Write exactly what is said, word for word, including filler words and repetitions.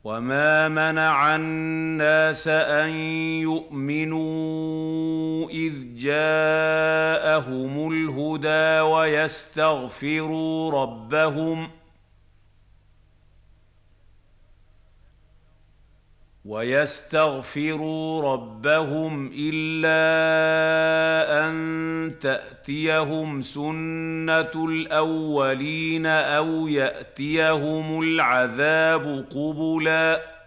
وما منع الناس أن يؤمنوا إذ جاءهم الهدى ويستغفروا ربهم ويستغفروا ربهم إلا أن تأتيهم سنة الأولين أو يأتيهم العذاب قبلاً